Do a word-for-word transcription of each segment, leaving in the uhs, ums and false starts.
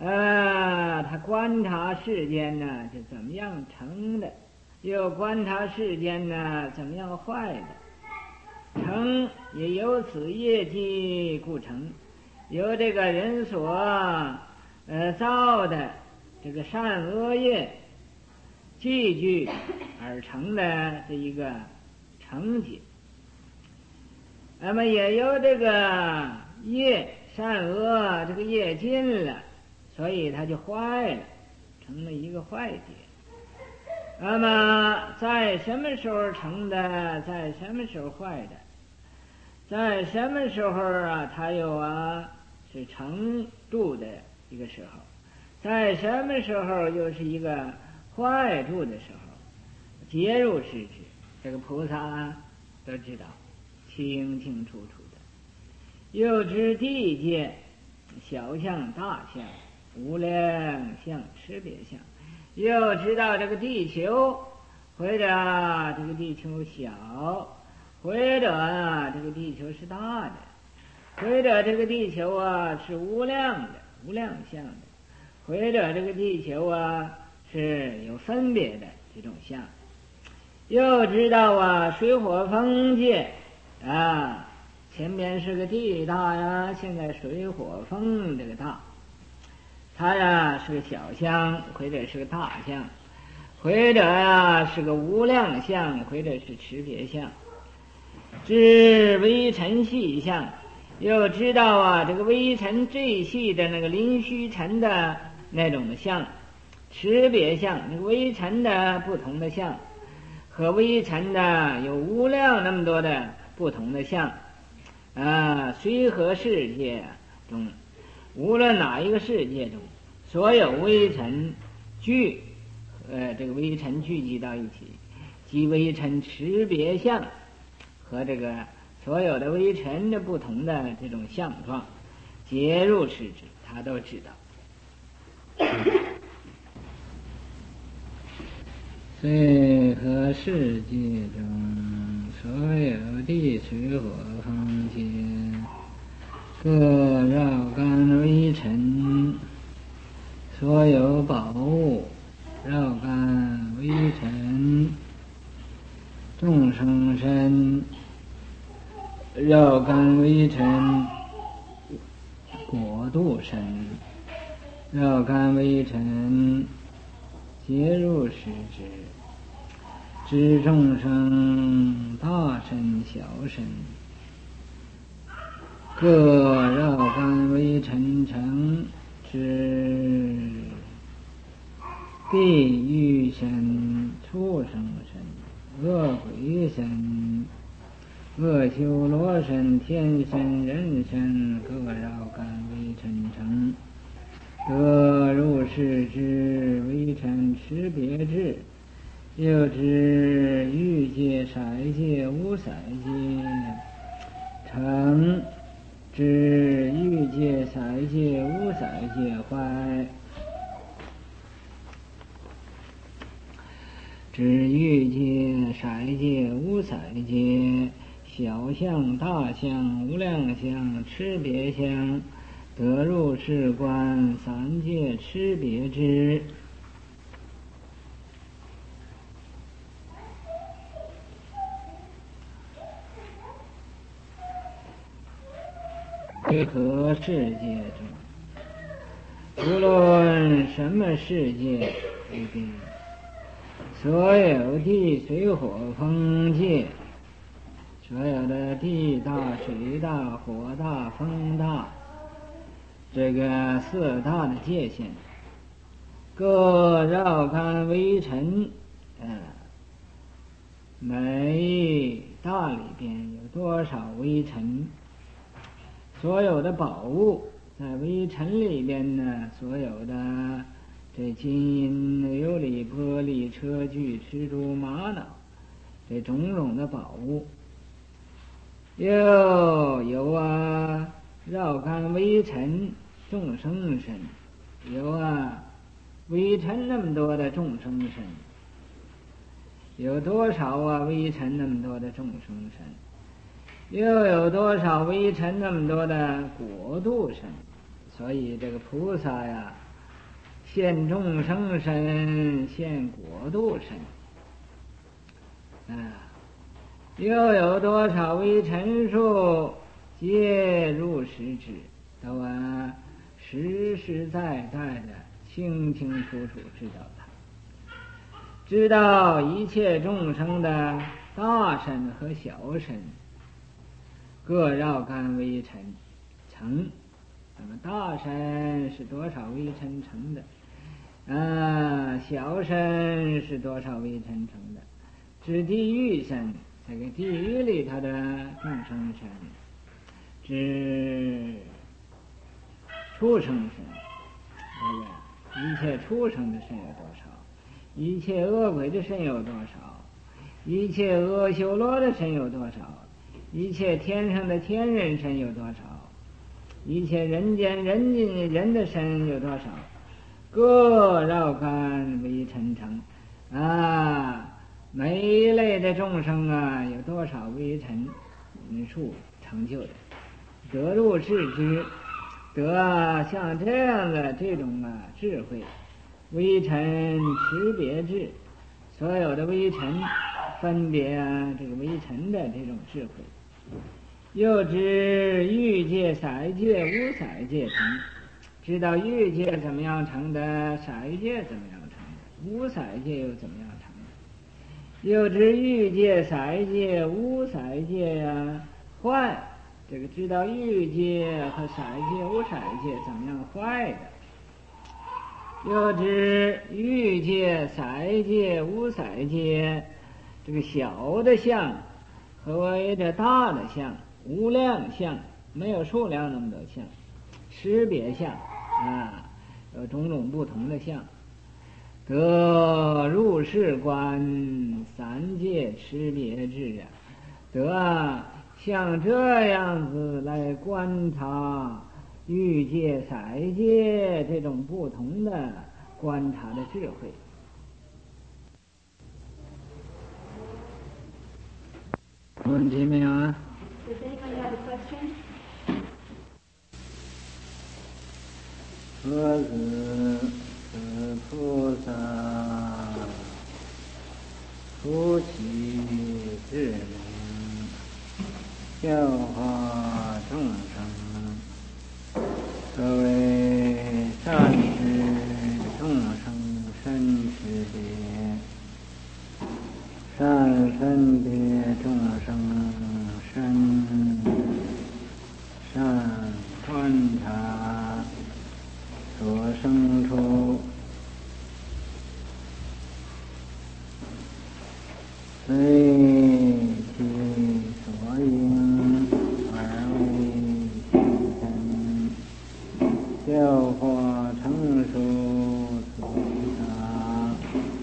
呃，他观察世间呢，就怎么样成的，又观察世间呢，怎么样坏的，成也由此业绩故成，由这个人所呃造的这个善恶业积聚而成的这一个成绩。那么也由这个业善恶这个业尽了，所以它就坏了，成了一个坏结。那么在什么时候成的，在什么时候坏的，在什么时候啊它有啊是成住的一个时候，在什么时候又是一个坏住的时候，皆入是之。这个菩萨都知道清清楚楚的。又知地界小相大相无量相识别相，又知道这个地球或者这个地球小，或者这个地球是大的，或者这个地球啊是无量的无量相的，或者这个地球啊是有分别的这种相。又知道啊水火风界啊，前边是个地大呀，现在水火风这个大，它呀是个小相，或者是个大相，或者呀是个无量相，或者是识别相。知微尘细相，又知道啊这个微尘最细的那个临虚尘的那种的相，识别相，那个微尘的不同的相，和微尘的有无量那么多的不同的相啊，随和世界中，无论哪一个世界中，所有微尘聚，呃，这个微尘聚集到一起，即微尘识别相和这个所有的微尘的不同的这种相状，皆入是之，他都知道。随和世界中，所有地水火风界，各绕干微尘，所有宝物绕干微尘，众生身绕干微尘，果度身绕干微尘，皆入是之。知众生大身小身，各绕干微尘成，知地狱身、畜生身、恶鬼身、恶修罗身、天身、人身，各绕干微尘成，得入是之。微尘识别智，又知欲界、色界、无色界成，知欲界、色界、无色界坏，知欲界、色界、无色界小相大相无量相识别相，得入是观三界识别之。随和世界中，无论什么世界里边，所有地水火风界，所有的地大水大火大风大，这个四大的界限，各绕干微尘，呃，每大里边有多少微尘，所有的宝物在微尘里边呢，所有的这金银琉璃玻璃车具蜘蛛玛瑙这种种的宝物，又有啊绕干微尘众生身，有啊微尘那么多的众生身，有多少啊微尘那么多的众生身，又有多少微尘那么多的果度身。所以这个菩萨呀， 现众生身，现国度身啊，又有多少微尘数，皆入实之，都啊实实在在的清清楚楚知道它，知道一切众生的大身和小身各绕干微尘成。那么大身是多少微尘成的？啊，小身是多少微尘成的？指地狱身，这个地狱里头的众生身；指畜生身，这个一切畜生的身有多少？一切恶鬼的身有多少？一切阿修罗的身有多少？一切天上的天人身有多少？一切人间人间人的身有多少？各绕干微尘成啊！每一类的众生啊，有多少微尘数成就的？得入智知，得像这样的这种啊智慧，微尘识别智，所有的微尘分别啊这个微尘的这种智慧。又知欲界、色界、无色界成，知道欲界怎么样成的，色界怎么样成的，无色界又怎么样成的？又知欲界、色界、无色界呀、啊、坏，这个知道欲界和色界、无色界怎么样坏的？又知欲界、色界、无色界这个小的相和为这大的相。无量相，没有数量那么多相，识别相啊，有种种不同的相。得入世观三界识别智啊，得像这样子来观察欲界、色界这种不同的观察的智慧。问题没有啊 ？Does anybody have a question? 何子此菩萨夫其智明，教化众生，所谓善知众生身识别，善分别众生身，善观察所生出，随其所应而为现身，教化成熟菩萨，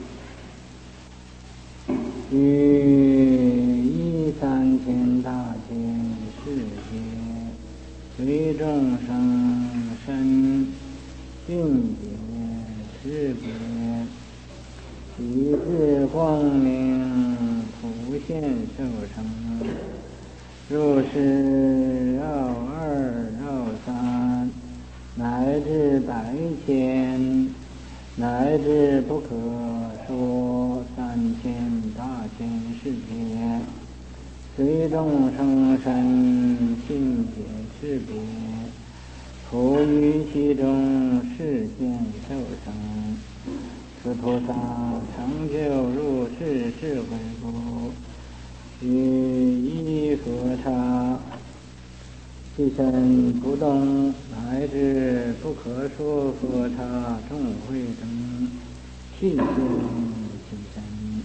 于一三千大千世界，随众生身境界识别，以智光明普现受成，入世绕二绕三，乃至百千，乃至不可说三千大千世界，随众生身境界识别，普于其中示现受成，此菩萨成就入世智慧故，于一佛刹，其身不动，乃至不可说佛刹众会等，悉现其身。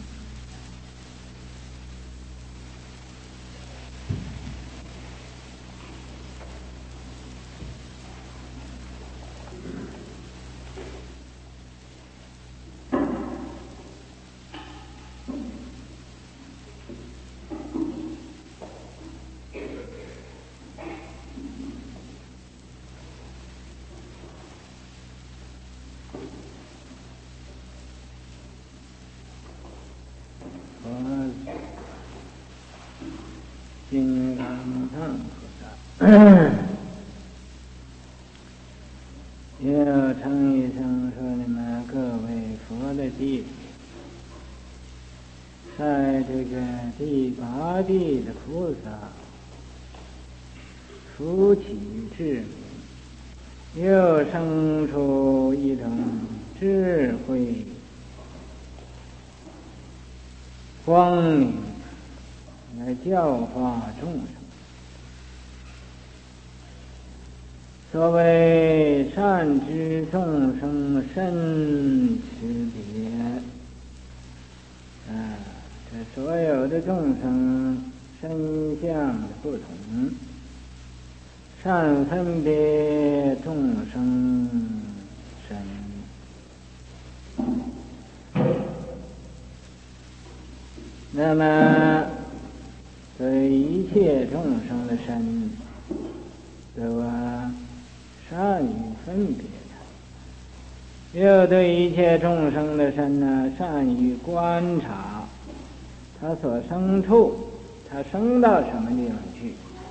金刚藏菩萨又称一声说你们佛的弟子，在这个第八地的菩萨初起智明，又生出一种智慧光明来教化众生。所谓善知众生身识别，啊，这所有的众生身相的不同，善分别众生身。那么对一切众生的身都啊善于分别它，又对一切众生的身呢善于观察它所生处，它生到什么地方去，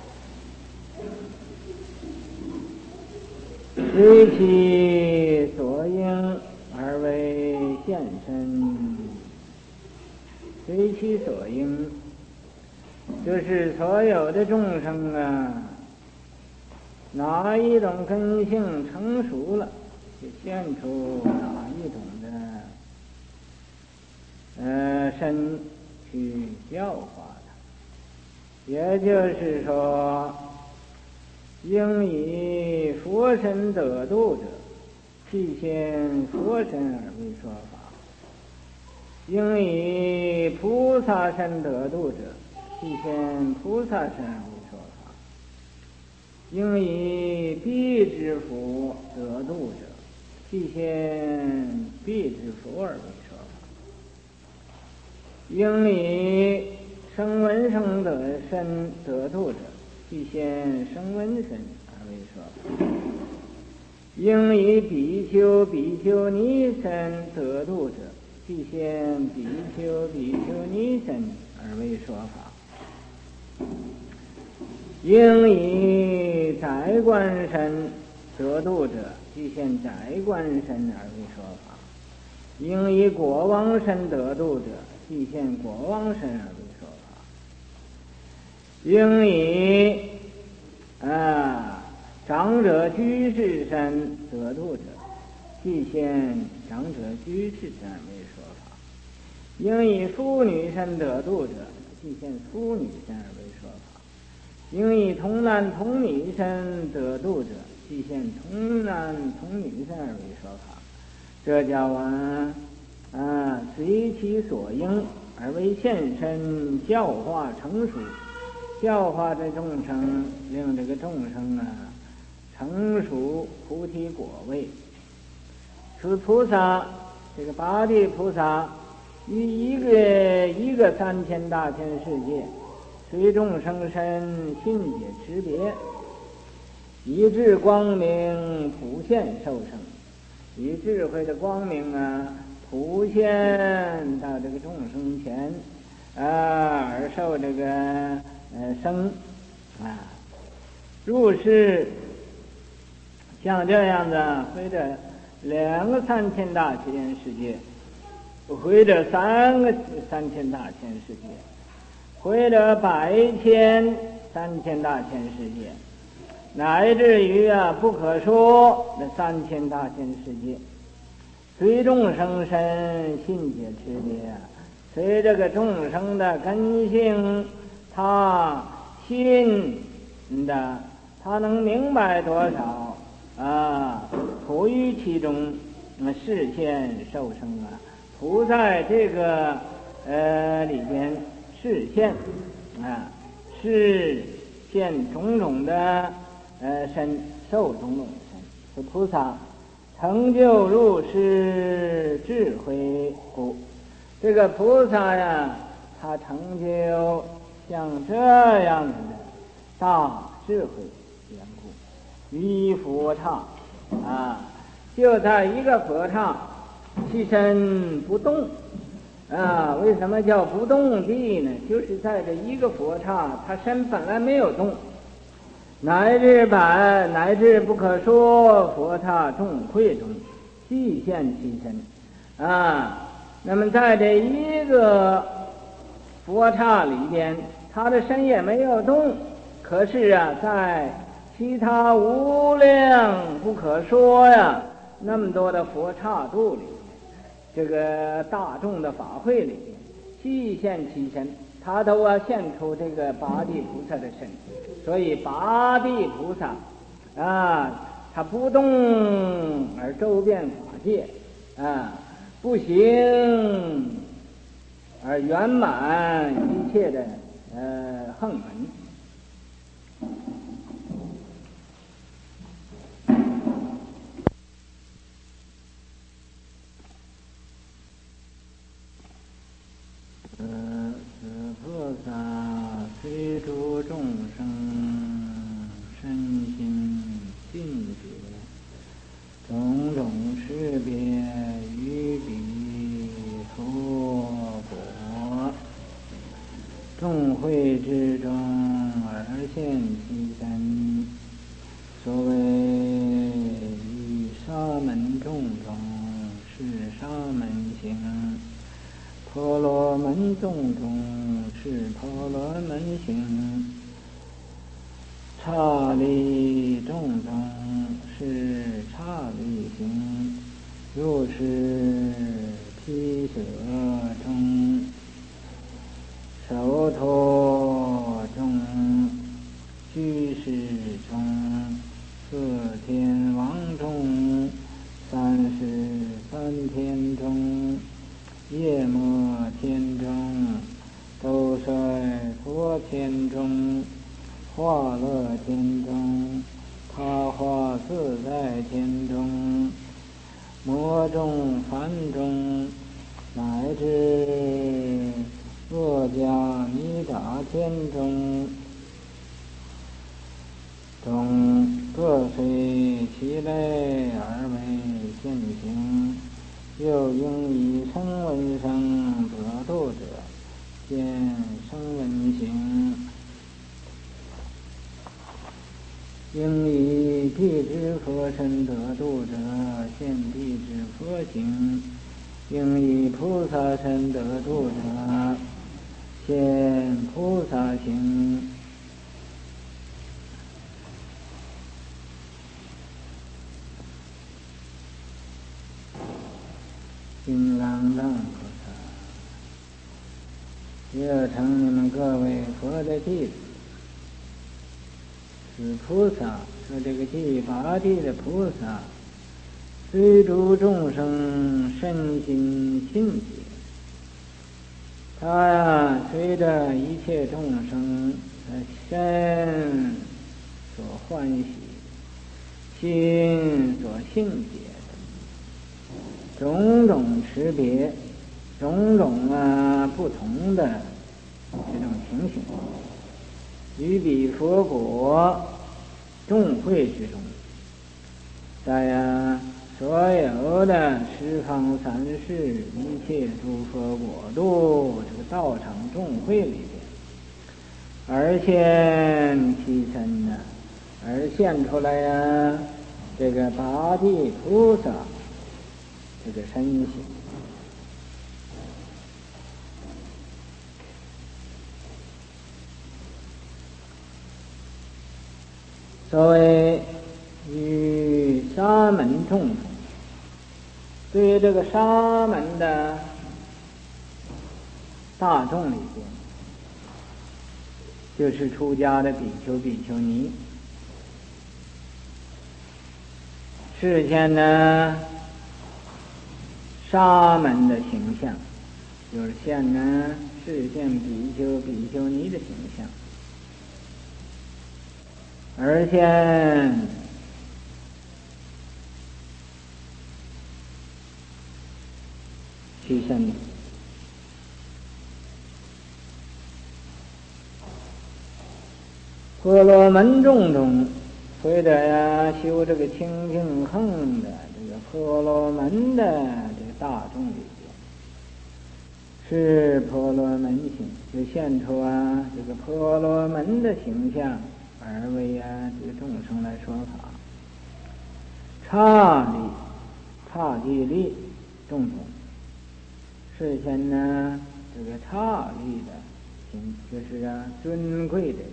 随其所应而为现身。随其所应，就是所有的众生啊，哪一种根性成熟了，就现出哪一种的呃身去教化它。也就是说，应以佛身得度者，即现佛身而为说法；应以菩萨身得度者，即现菩萨身而为说法；应以辟支佛得度者，即现辟支佛而为说法；应以声闻生得身得度者，即现声闻身而为说法；应以比丘比丘尼身得度者，即现比丘比丘尼身而为说法；应以宰官身得度者，即现宰官身而为说法；应以国王身得度者，即现国王身而为说法；应以啊长者居士身得度者，即现长者居士身而为说法；应以妇女身得度者，即现妇女身而为说法；应以童男童女身得度者，即现童男童女身而为说法。这叫啊啊随其所应而为现身，教化成熟，教化这众生，令这个众生啊成熟菩提果位。此菩萨，这个八地菩萨，于一个一个三千大千世界，随众生身信解识别，以智光明普现受生，以智慧的光明啊普现到这个众生前啊，而受这个呃生啊入世。像这样的回着两个三千大千世界，回着三个三千大千世界，回着百千三千大千世界，乃至于啊不可说的三千大千世界，随众生身信解识别啊，随这个众生的根性，他信的，他能明白多少啊，普于其中，示现受生啊，普在这个呃里边示现啊，示现种种的呃身，受种种的身。是菩萨成就入世智慧故，这个菩萨呀，他成就像这样的大智慧缘故。于佛刹啊，就在一个佛刹，其身不动啊。为什么叫不动地呢？就是在这一个佛刹，他身本来没有动，乃至百乃至不可说佛刹众会中，即现其身， 啊。那么在这一个佛刹里边，他的身也没有动，可是啊，在其他无量不可说呀，那么多的佛刹度里面，这个大众的法会里边，悉现其身，他都要现出这个八地菩萨的身。所以八地菩萨啊，他不动而周遍法界啊，不行而圆满一切的呃横门。呃，此菩萨虽诸众生身心尽觉，种种识别于彼佛果，众会之中而现其身。所谓于沙门众中是沙门行，婆罗门众中是婆罗门行，刹利众中是刹利行，又是毗舍中、首陀中、居士中、四天王中、三十三天中、夜摩天中、兜率佛天中、化乐天中、他化自在天中、魔中梵中，乃至若迦弥达天中，中各随其类而为现行。又应以声闻声得度者见声闻行，应以地之佛身得度者现地之佛行，应以菩萨身得度者现菩萨行。金刚藏菩萨，也成你们各位佛的弟子。此菩萨说这个第八地的菩萨，虽诸众生身心信解，他呀随着一切众生的身所欢喜，心所信解的种种识别，种种啊不同的这种情形，于彼佛果众会之中，在呀所有的十方三世一切诸佛国度这个道场众会里边，而现其身呢，而现出来呀这个八地菩萨这个身形。所谓与沙门众中，对于这个沙门的大众里边，就是出家的比丘比丘尼，示现呢沙门的形象，就是现呢示现比丘比丘尼的形象，而现其身。婆罗门众中，随着呀修这个清净横的这个婆罗门的这个大众里边，是婆罗门行，就现出啊这个婆罗门的形象，而为啊这个众生来说法。刹利刹地利众中， 实现呢这个差异的心，就是啊尊贵的。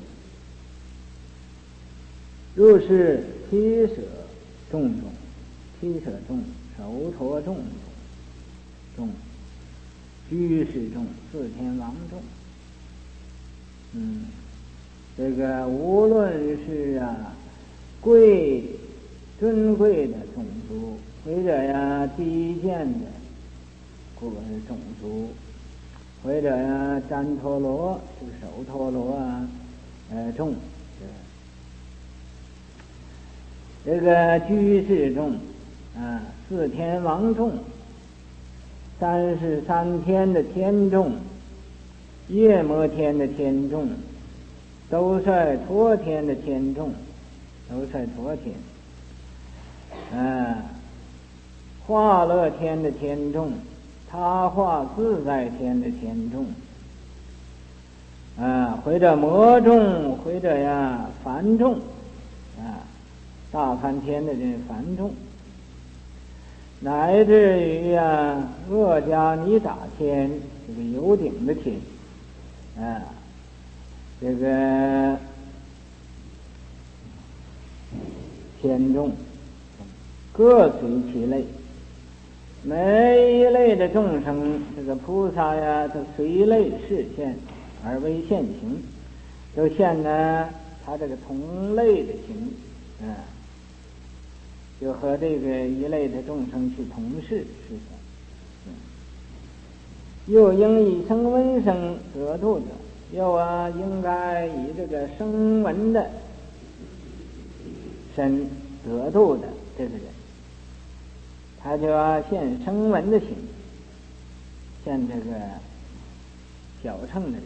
如是七舍众中，七舍众、首陀众众、居士众、四天王众，嗯，这个无论是啊贵尊贵的种族，或者呀低贱的过种族，或者呀旃陀罗这个首陀罗啊呃众，这个居士众啊四天王众，三十三天的天众，夜摩天的天众，兜率陀天的天众，兜率陀天啊化乐天的天众，他化自在天的天众啊，或者魔众，或者呀梵众啊，大梵天的这梵众，乃至于呀恶加尼达天，这个有顶的天啊，这个天众各随其类，每一类的众生，这个菩萨呀都随类示现而为现行，都现呢他这个同类的行啊，就和这个一类的众生去同事实现。又应以声闻声得度者，又啊应该以这个声闻的身得度的这个人，他就要现声闻的行，现这个小乘的人。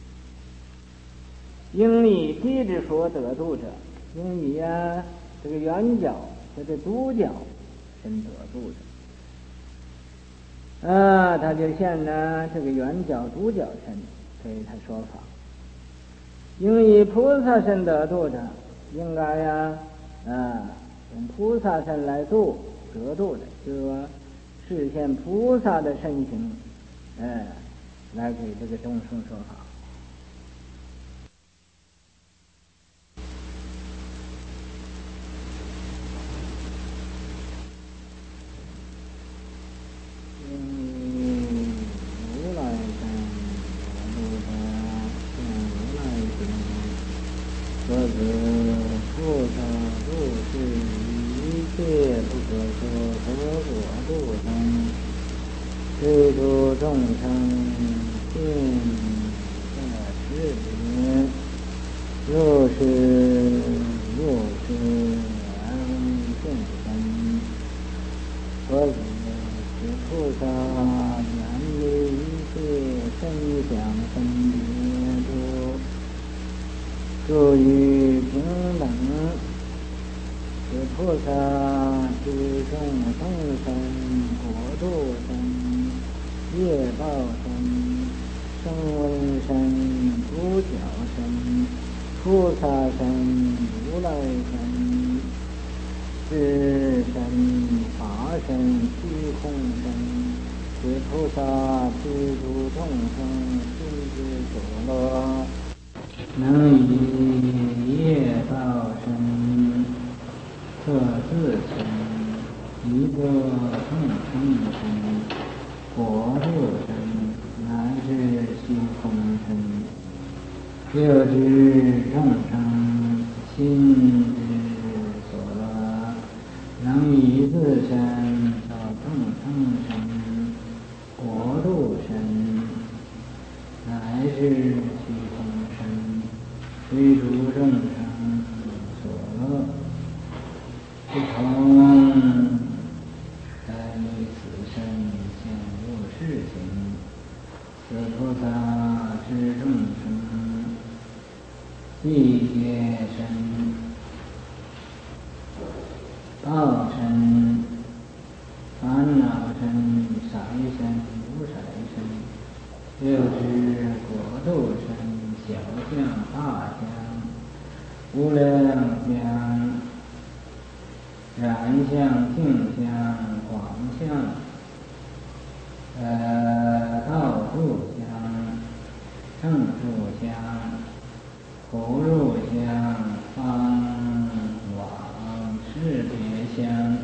应以地之所得度者，应以啊这个圆角或者独角身得度的啊，他就现呢这个圆角独角身，所以他说法。应以菩萨身得度者，应该呀啊用菩萨身来度得度的，就是说实现菩萨的身形，嗯，来给这个众生说法。 然相、净相、广相，呃。 道住香、正住香、不入香、方往识别香、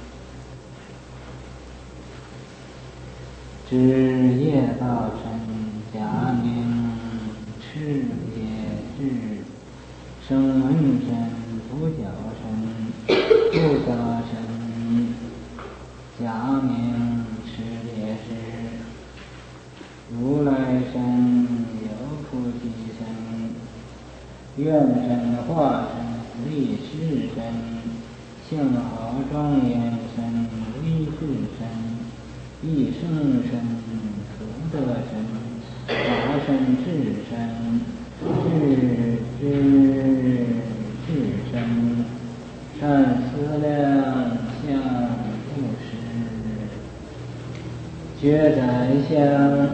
知业道身、假名识别智、声闻身、不觉身、不觉身、假名识别识、如来身、有菩提身、愿身、化身、力士身、性好庄严身、威势身、一生身、福德身、法身、智身、智智智身、善思量相不实、觉在相、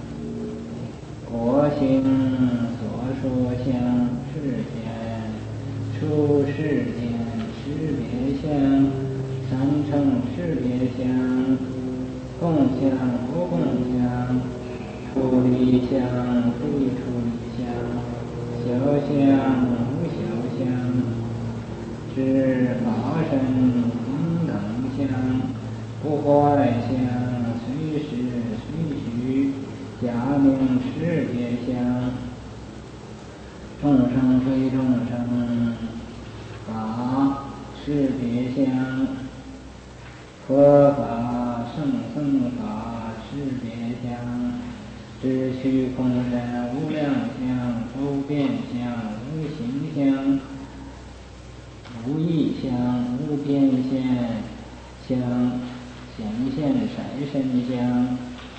国行所说相、世间出世间识别相、三乘识别相、共相不共相、出离相非出离相、小相无小相、知法身平等相、不坏相、随时随许、假名识别相、众生非众生、法识别相、佛法圣僧法识别相、知虚空身无量相、周遍相、无形相、无异相、无边现相、显现色身相、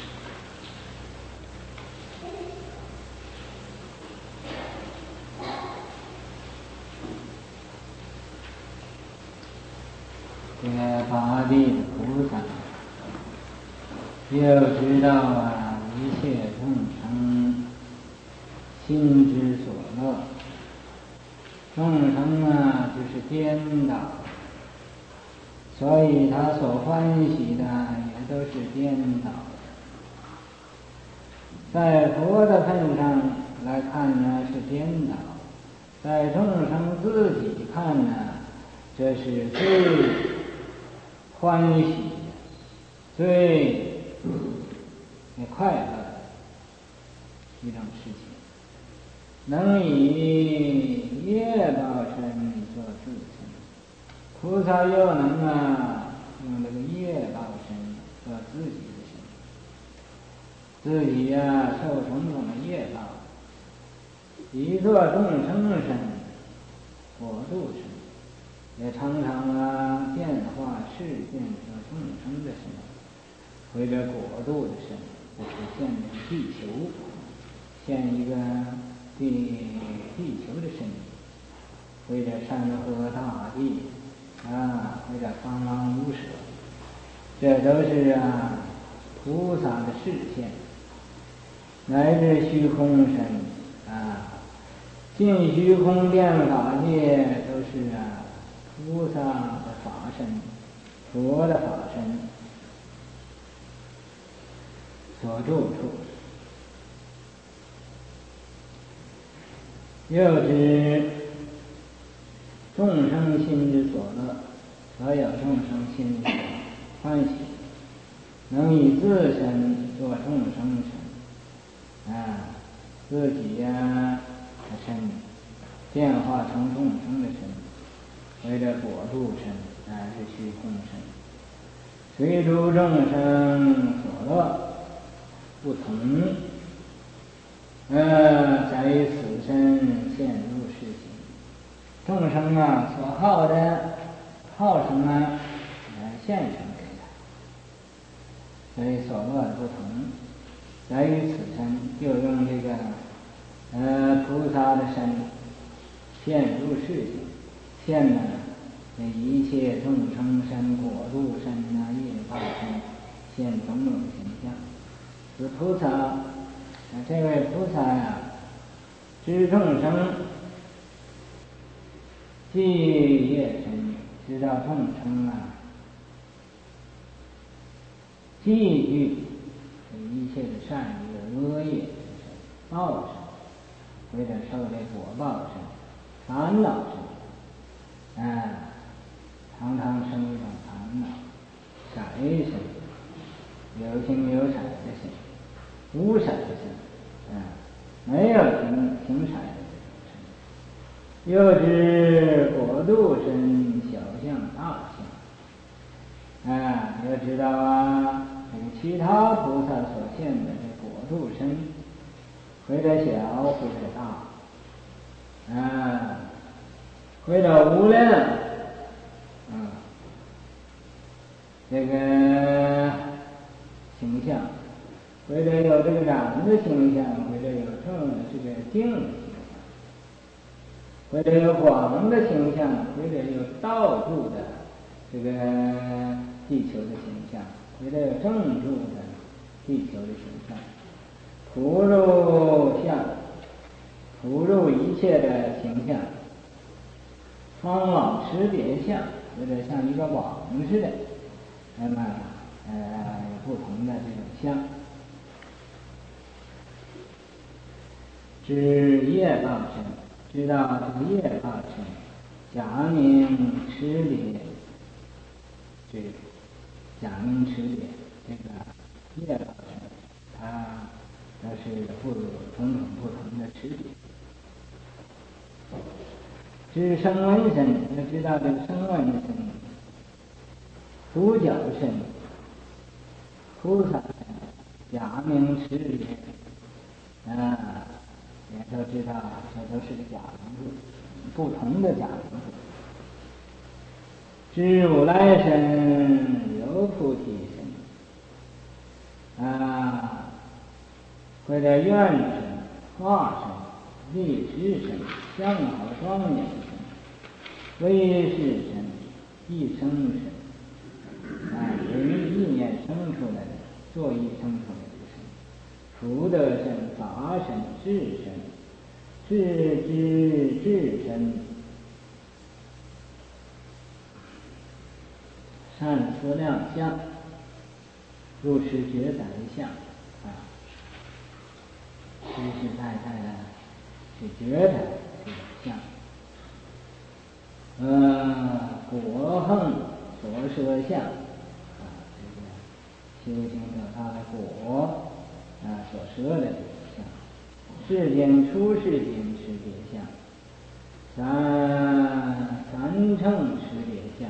这个八地的菩萨要知道啊，一切众生心之所乐，众生啊就是颠倒，所以他所欢喜的也都是颠倒的。在佛的份上来看呢是颠倒，在众生自己看呢，这是最欢喜、最快乐的一种事情，能以业报身做自身，菩萨又能啊用这个业报身做自己的身，自己呀、啊、受种种的业报，一做众生身、佛度身，也常常啊变化世变做众生的身，或者国度的身，就是现地球，现一个地地球的身体，或者山河大地啊，或者方方无舍，这都是啊菩萨的示现，乃至虚空身啊，尽虚空遍法界都是啊菩萨的法身、佛的法身所住处。又知众生心之所乐，所有众生心之欢喜，能以自身做众生身啊，自己呀、啊、的身变化成众生的身，为了果度身乃是虚空身，随诸众生所乐不同，呃，在于此身现入世情，众生啊所好的好什么，呃，现成给他，所以所乐不同，在于此身就用这个呃菩萨的身现入世情，现呢这一切众生身、果度身啊、业报身，现种种形象。此菩萨，啊，这位菩萨呀、啊，知众生，即业身，知道众生啊，积聚一切的善业恶业报身，为了受这果报身、烦恼身，啊，常常生一种烦恼、色身，有形有色的身，无色的身，啊，没有形形色的身，又知果度身、小相、大相，啊，要知道啊，这个其他菩萨所现的这果度身，或者小，或者大，啊，或者无量，啊，这个形象，或者有这个染的形象，或者有正这个净的形象，或者有广的形象，或者有道住的这个地球的形象，或者有正住的地球的形象，普入相，普入一切的形象，方往识别相，或者像一个网似的，那么呃有不同的这种相，知业报身，知道这个业报身，假名识别，这假名识别这个业报身，它它是不种种不同的识别。知声闻身，要知道这个声闻身，独角身、菩萨身、假名识别，啊，也都知道这都是个假名字，不同的假名字。知如来身、有菩提身，啊，或者愿身、化身、立时身、相好庄严身、威势身、一生身，啊，由于意念生出来的，作意生出来的身，福德身、法身、智身、智知智身、善思量相、入世觉宰相，啊，实实在在的去觉察这个相。呃，果横所摄相，啊，这个修行得到的果，啊，所摄的这个相，世间出世间识别相，三三乘识别相，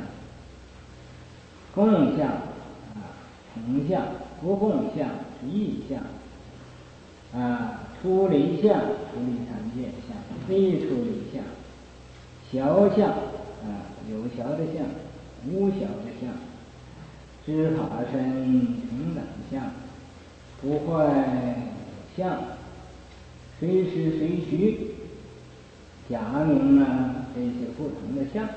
共相啊，同相，不共相是异相，啊，出离相，出离三界相，非出离相，小相啊，有小的相，无小的相，知法身平等相，不坏相，随时随虚，假名啊，这些不同的相。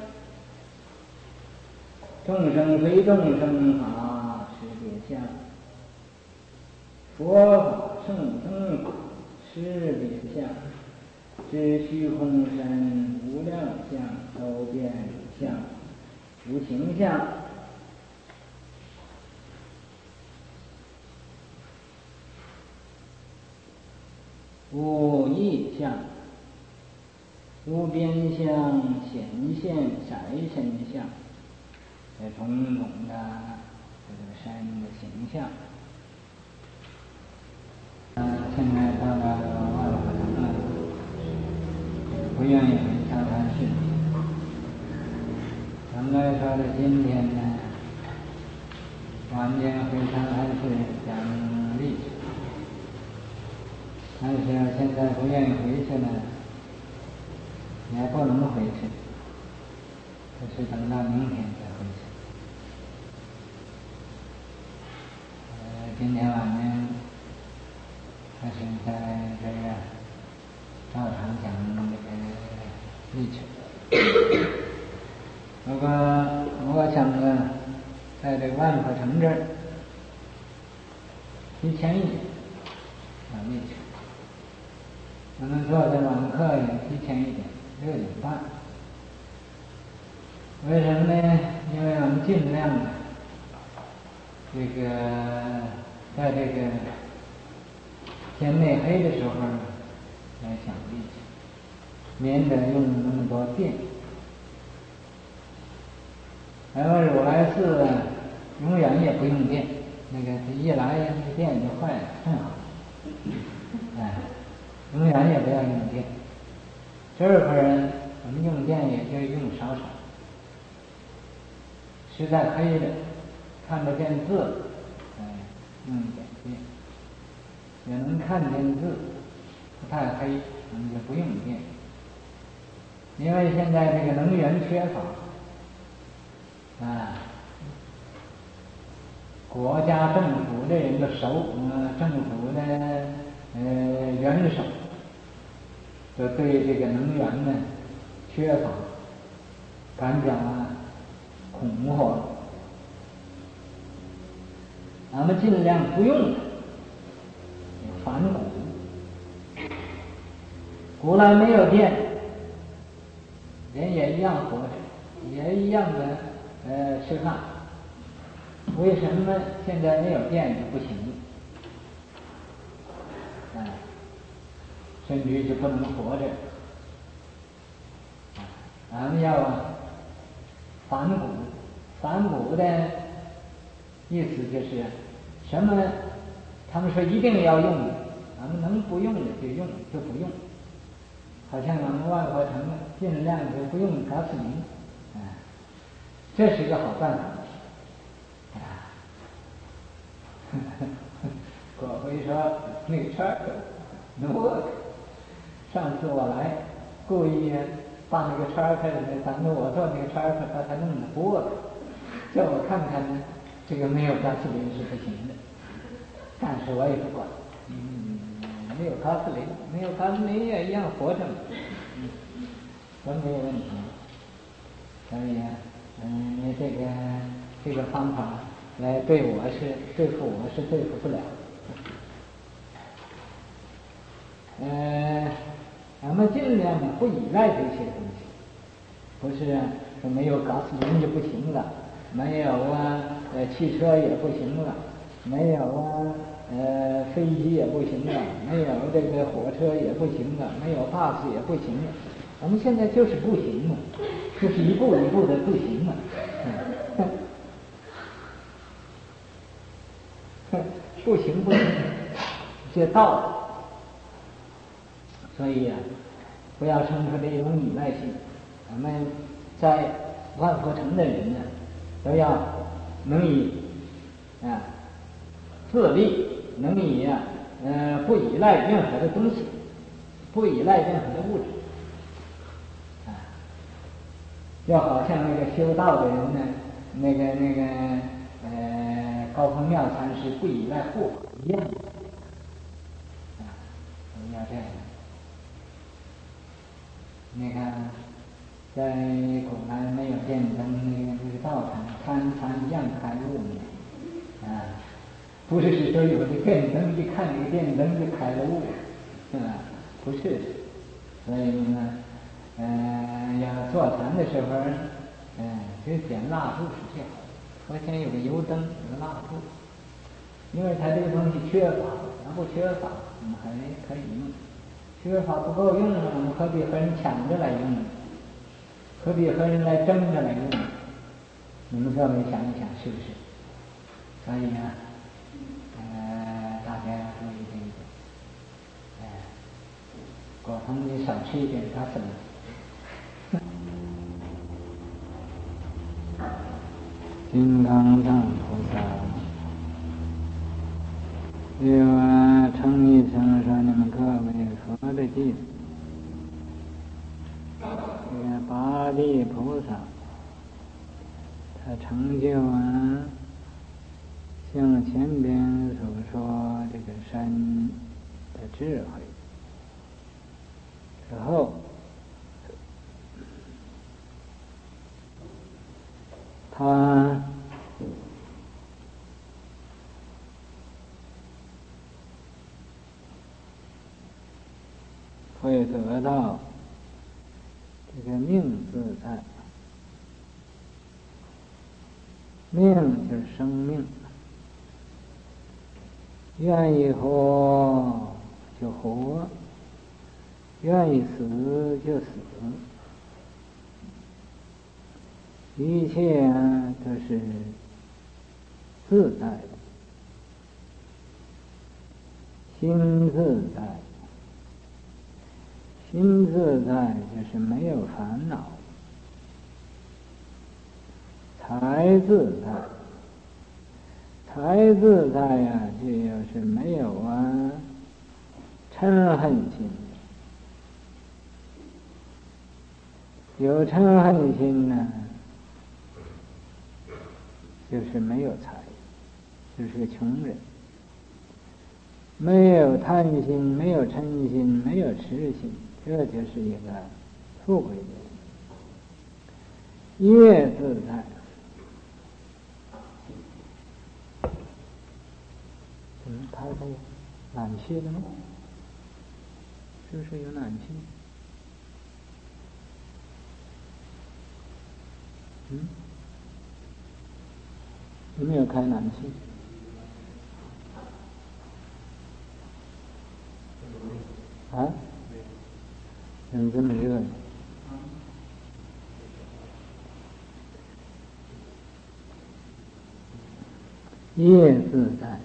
众生非众生法识别相，佛法圣僧法识别相，知虚空身无量相，周遍相，无形相，无异相，无边相、显现、色身相，这种种的这个身的形象。呃，现在到了万法城了，不愿意回长安市。本来说的今天呢，晚间回长安市讲历史，但是现在不愿意回去呢，也不能回去，就是等到明天再回去。呃，今天晚上还是在这个照常讲这个历史。如果我想呢，在这个万佛城这儿提前一点讲历史，我们做的晚课也提前一点，六点半。为什么呢？因为我们尽量的这个在这个天内黑的时候来想力气，免得用那么多电。然后如来寺永远也不用电，那个它一来那个电就坏了，正好，哎，永远也不要用电。这会儿我们用电也就用少少，实在黑的看得见字，哎，用一点电，也能看见字，不太黑，我们就不用电。因为现在这个能源缺乏，啊，国家政府的人的手，呃，政府的呃元首，就对这个能源呢缺乏，敢讲啊恐慌，咱们尽量不用它，反骨。古来没有电，人也一样活着，也一样的呃吃饭。为什么现在没有电就不行了？哎，甚至就不能活着。咱们要反骨，反骨的意思就是什么？他们说一定要用的，咱们能不用的就用，就不用。好像我们万和城尽量就不用嘎斯林，哎，这是一个好办法。啊，果辉说那个圈儿能 work。上次我来，故意把那个圈儿开的，等着我做那个圈儿，把它弄得不 work，叫我看看呢，这个没有嘎斯林是不行的。但是我也不管，嗯，没有嘎斯林，没有嘎斯林也一样活着嘛，嗯，都没有问题。所以啊，嗯，你这个这个方法来对我是对付我是对付不了。呃，咱们尽量不依赖这些东西，不是说没有嘎斯林就不行了，没有啊，呃，汽车也不行了，没有啊，呃，飞机也不行了，没有这个火车也不行了，没有 bus 也不行了。我们现在就是不行嘛，就是一步一步的不行嘛，嗯、不行不行，这道理。所以啊，不要生出这种依赖性。咱们在万佛城的人呢，都要能以啊自立，能以啊呃不依赖任何的东西，不依赖任何的物质。啊，要好像那个修道的人呢，那个那个呃高峰妙禅师不依赖护法一样。啊，我们要这样。你看，在古来没有电灯，那个那个道场参参一样开悟呢，啊，不是说有的电灯一看那个电灯就开了悟，是吧？不是，所以呢，呃，要坐禅的时候，嗯、呃，就点蜡烛是最好的。佛前有个油灯，有个蜡烛，因为它这个东西缺乏，要不缺乏，我们还可以用。缺乏不够用了，我们何必和人抢着来用呢？何必和人来争着来用呢？你们各位想一想，是不是？所以呢，呃，大家要注意这一点。哎、呃，果鹏你少吃一点咖啡。金刚藏菩萨，有啊，诚意诚说你们各位佛的弟子。这个八地菩萨，他成就啊，像前边所说这个山的智慧之后，他会得到这个命自在，命就是生命，愿意活就活，愿意死就死，一切啊都是自在的，心自在，心自在就是没有烦恼，财自在，财自在呀、啊，这就是没有啊嗔恨心，有嗔恨心呢，就是没有财，就是个穷人。没有贪心，没有嗔心，没有痴心，这就是一个富贵的人。业自在，怎么开开暖气了吗？是不是有暖气？嗯，有没有开暖气？啊？怎么这么热呢？业自在，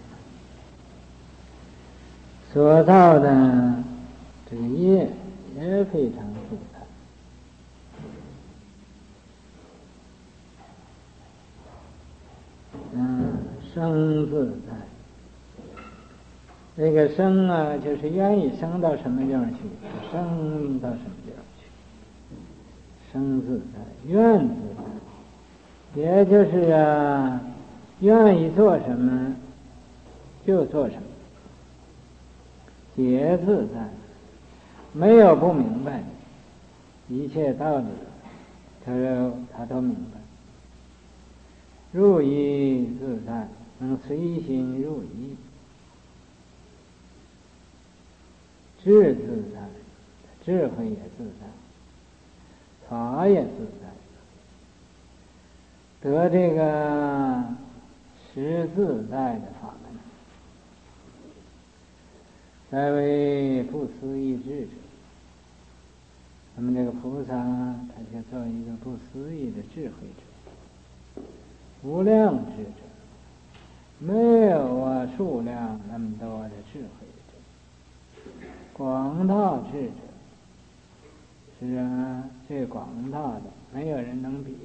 所造的这个业也非常自在。嗯，生自在。这个生啊，就是愿意生到什么地方去，生到什么地方去。生自在，愿自在，也就是啊，愿意做什么就做什么。解自在，没有不明白，一切道理，他都他都明白。入一自在，能随心入一。智自在，智慧也自在，法也自在，得这个实自在的法门，才为不思议智者。那么这个菩萨他就做一个不思议的智慧者，无量智者，没有啊数量那么多的智慧者，广大智者，是啊，最广大的，没有人能比。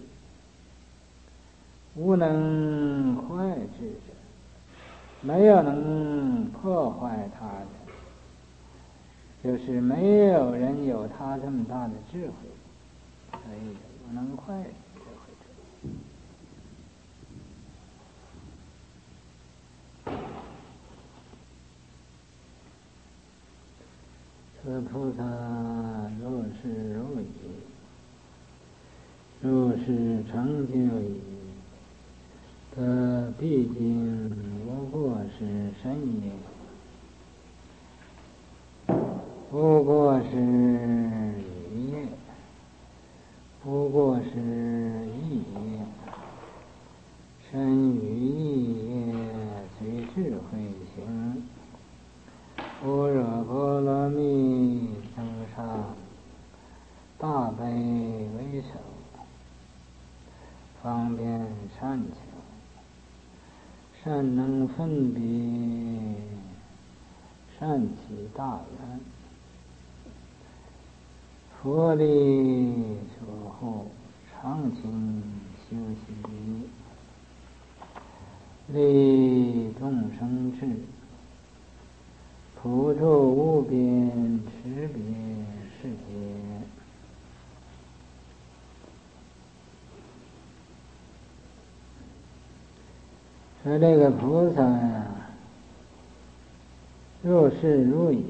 无能坏智者，没有能破坏他的，就是没有人有他这么大的智慧，所以无能坏智慧者。此菩萨若是如已，若是成就已，则毕竟不过是身也，不过是理也，不过是义也。身与义也，随智慧行。般若波罗蜜增上，大悲为首，方便善巧，善能分别，善起大愿。佛力所护，常勤修习，利众生智，普助无边持别世界。说这个菩萨呀，若是如已，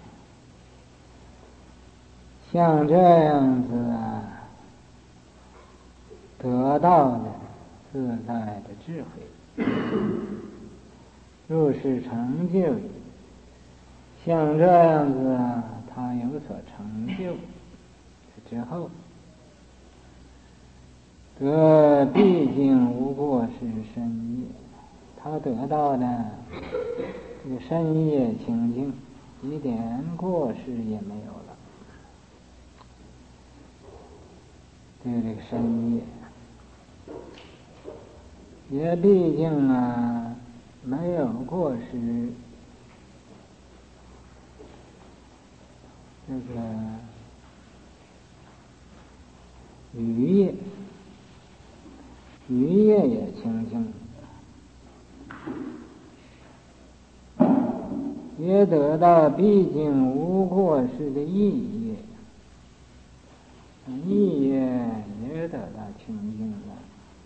像这样子啊，得到的自在的智慧，若是成就，像这样子啊，他有所成就之后，得毕竟无过是身业，他得到的这个身业清净， 一点过失也没有了。对这个身业，也毕竟啊没有过失，这个余业，余业也清净，也得到毕竟无过失的意业，意业也得到清净了。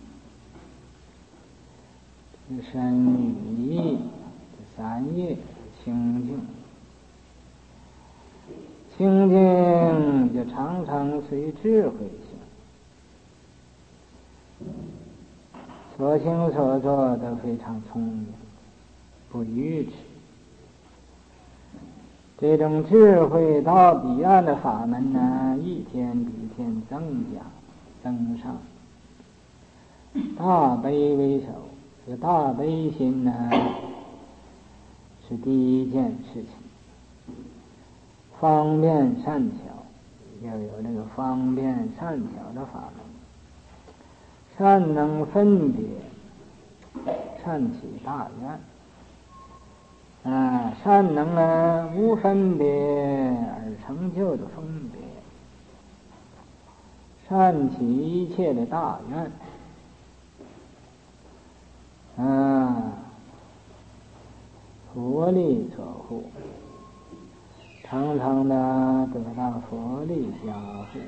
这身语意这三业清净，清净就常常随智慧行，所行所做都非常聪明，不愚痴。这种智慧到彼岸的法门呢，一天比一天增加增上。大悲为首，这个大悲心呢是第一件事情。方便善巧，要有这个方便善巧的法门，善能分别，善起大愿。啊，善能啊无分别而成就的分别，善起一切的大愿，啊，佛力所护，常常的得到佛力加护，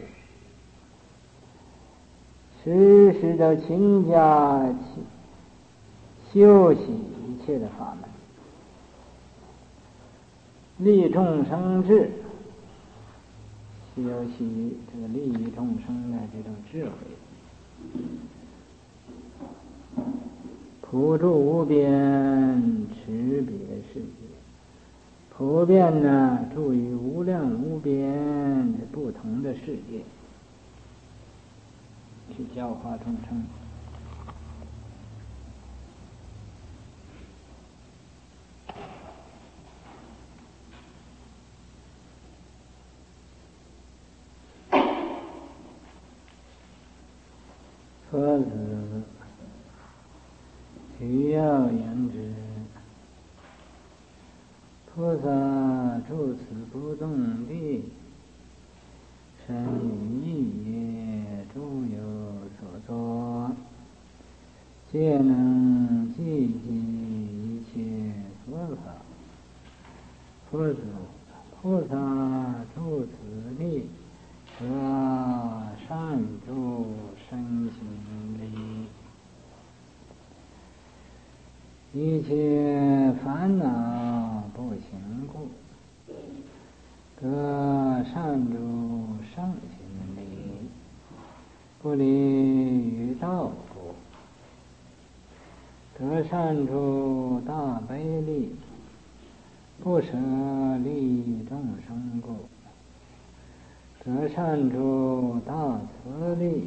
时时的勤加修习一切的法门，利众生智，修习这个利益众生的这种智慧，普助无边，持别世界，普遍呢住于无量无边的不同的世界，去教化众生。佛子需要言之，菩萨住此不动地，身语意业诸有所作，皆能积集一切佛法。佛子菩萨住此地，得善住身心力，一切烦恼不行故，得善住圣心力，不离于道故，得善住大悲力，不舍利益众生故，得善住大慈力，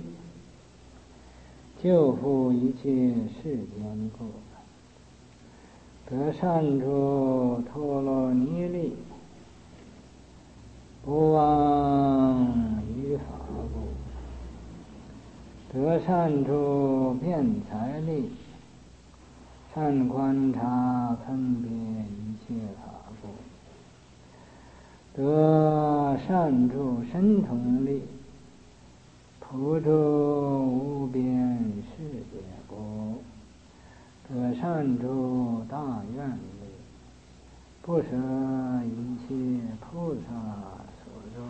救护一切世间故，得善住陀罗尼力，不忘于法故，得善住辩才力，善观察分别一切法故，得善住神通力，普助无边世界故，得善住大愿力，不舍一切菩萨所作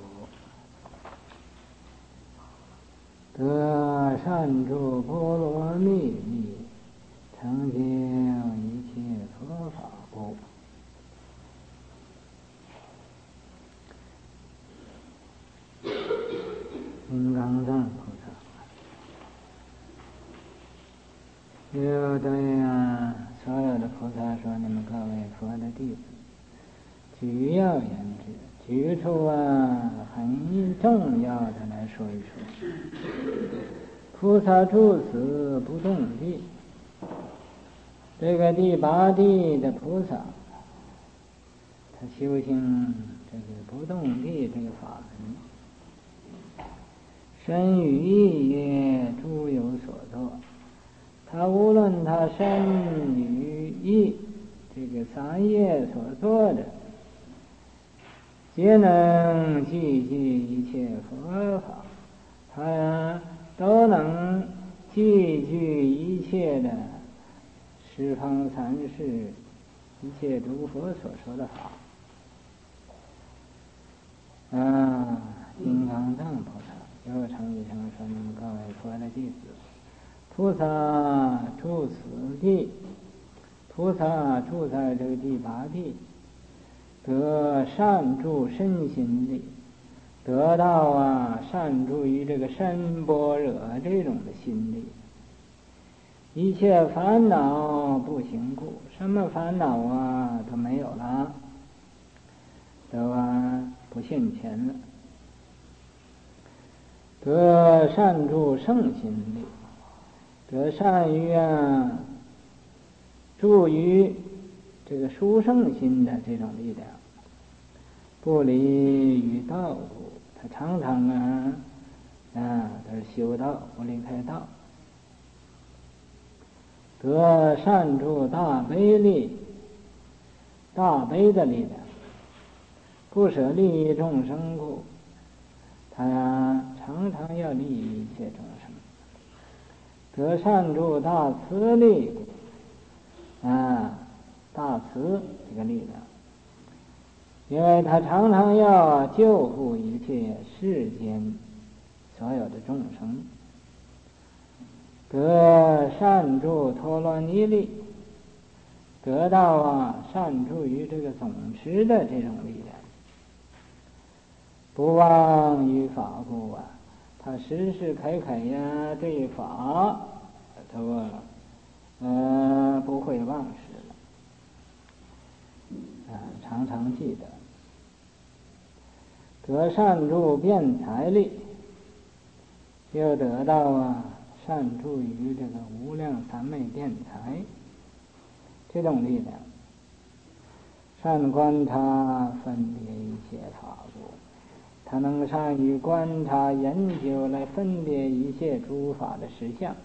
故，得善住波罗蜜力，成就一切佛法故。金刚藏菩萨又对啊所有的菩萨说：你们各位佛的弟子，举要言之，举出啊很重要的来说一说。菩萨住此不动地，这个第八地的菩萨， 他修行这个不动地这个法门，身语意也诸有所作。他无论他身语意这个三业所做的，皆能具具一切佛法，他都能具具一切的十方三世一切诸佛所说的法。啊，金刚藏菩萨又成一声说：“你们各位佛的弟子，菩萨住此地，菩萨住在这个第八地，得善住身心力，得到啊善住于这个身般若这种的心力。一切烦恼不行故，什么烦恼啊都没有了，都啊不现前了。得善住圣心力，得善于啊住于这个殊胜心的这种力量，不离于道故，他常常啊啊都是修道，不离开道。得善住大悲力，大悲的力量，不舍利益众生故，他呀常常要利益一切众生。得善住大慈力啊，大慈这个力量，因为他常常要救护一切世间所有的众生。得善住陀罗尼力，得到啊善住于这个总持的这种力量，不忘于法故啊，他时时刻刻呀对法都呃不会忘失了啊，常常记得。得善住辩才力，又得到啊善住于这个无量三昧辩才这种力量，善观察分别一切法故，他能善于观察研究来分别一切诸法的实相。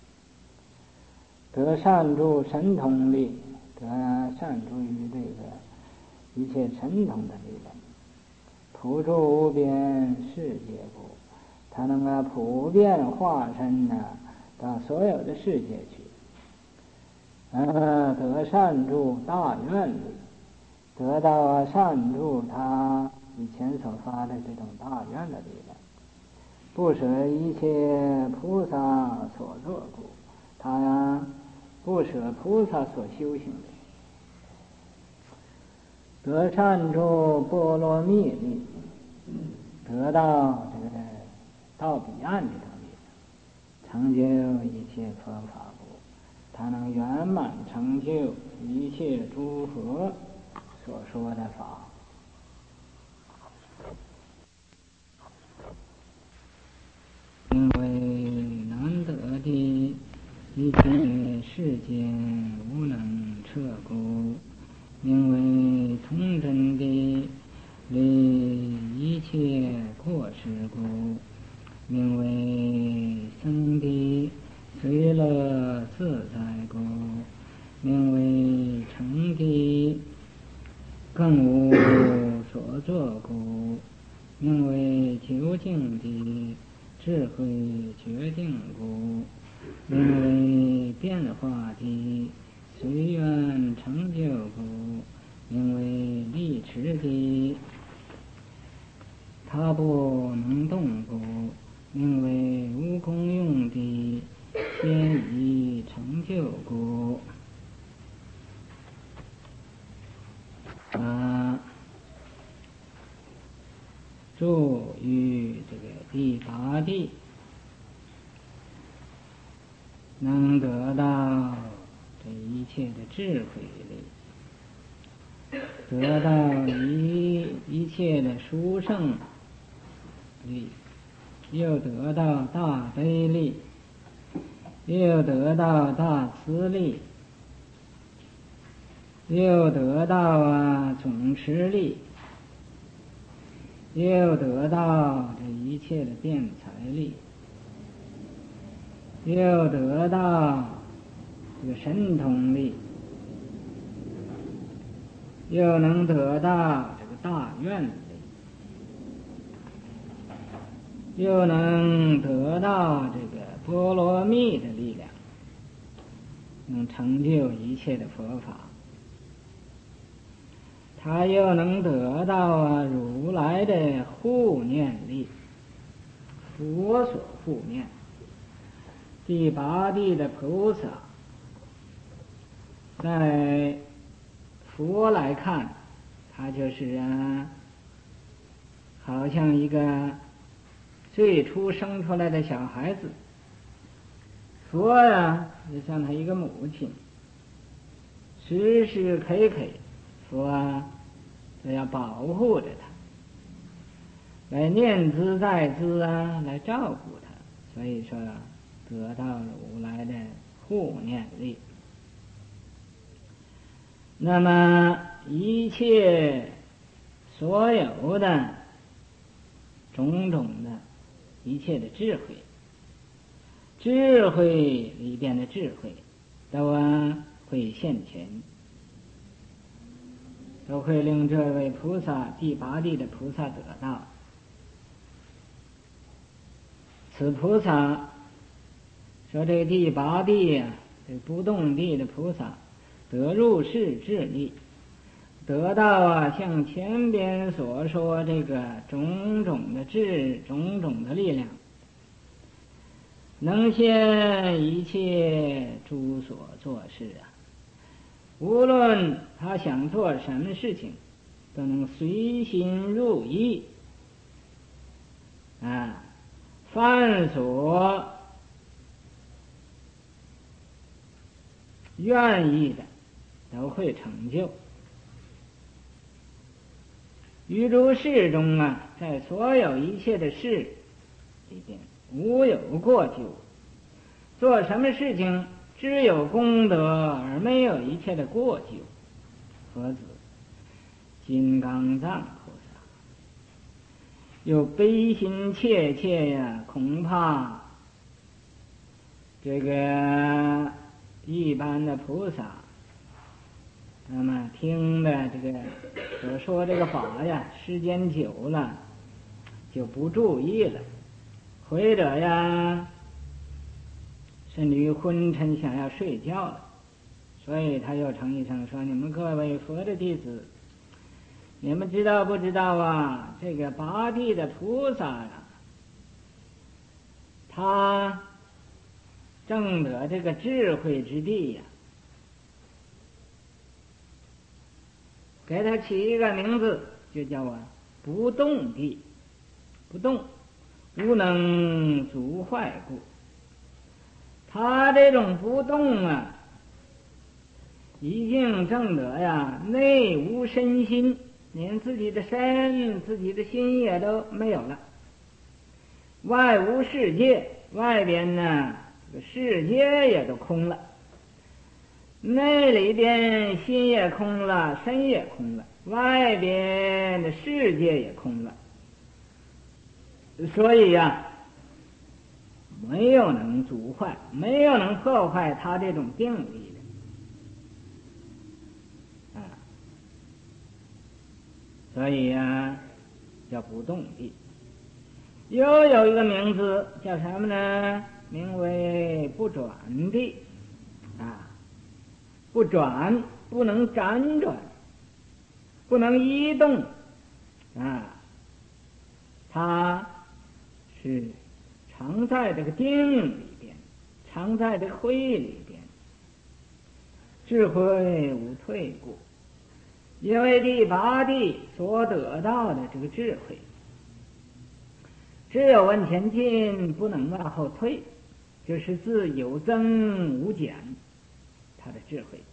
得善住神通力，得善住于这个一切神通的力量，普诸无边世界故，他能啊普遍化身呢、啊、到所有的世界去。呃，得善住大愿力，得到啊善住他以前所发的这种大愿的力量，不舍一切菩萨所作故，他呀不舍菩萨所修行的。得善住波罗蜜力，得到这个到彼岸这种力量，成就一切佛法故，他能圆满成就一切诸佛所说的法。因为难得的一切世间无能彻故，名为通真的离一切过失故，名为生的随乐自在故，名为成的更无所作故，名为究竟的智慧决定故，名为变化的随缘成就故，名为力持的他不能动故，名为无功用的先已成就故。啊，住于这个第八地，能得到这一切的智慧力，得到一一切的殊胜力，又得到大悲力，又得到大慈力， 又得到啊总持力，又得到这一切的辩才力，又得到这个神通力，又能得到这个大愿力，又能得到这个波罗蜜的力量，能成就一切的佛法。他又能得到啊如来的护念力，佛所护念。第八地的菩萨，在佛来看，他就是啊，好像一个最初生出来的小孩子。佛呀，就像他一个母亲，时时刻刻，佛啊，都要保护着他，来念兹在兹啊，来照顾他。所以说，得到了如来的护念力。那么一切所有的种种的一切的智慧，智慧里边的智慧都啊会现前，都会令这位菩萨第八地的菩萨得到。此菩萨说这第八地呀、啊，这不动地的菩萨得入世智力，得到啊像前边所说这个种种的智，种种的力量，能现一切诸所做事啊。无论他想做什么事情，都能随心入意啊，凡所愿意的都会成就。于诸事中啊，在所有一切的事里边无有过咎，做什么事情只有功德而没有一切的过咎。何子金刚藏菩萨有悲心切切呀，恐怕这个一般的菩萨，那么听的这个所说这个法呀，时间久了就不注意了，或者呀甚至于昏沉想要睡觉了。所以他又成一声说：你们各位佛的弟子，你们知道不知道啊，这个八地的菩萨呀、啊，他证得这个智慧之地呀、啊，给他起一个名字，就叫啊不动地，不动，无能足坏故。他这种不动啊，已经证得呀内无身心，连自己的身自己的心也都没有了，外无世界，外边呢这个世界也都空了，那里边心也空了，身也空了，外边的世界也空了。所以呀、啊，没有能阻坏，没有能破坏他这种定力的啊。所以呀、啊，叫不动地。又有一个名字叫什么呢？名为不转地啊。不转，不能辗转，不能移动啊，它是常在这个定里边，常在这个慧里边，智慧无退故。因为第八地所得到的这个智慧，只有往前进，不能往后退，就是自有增无减，他的智慧。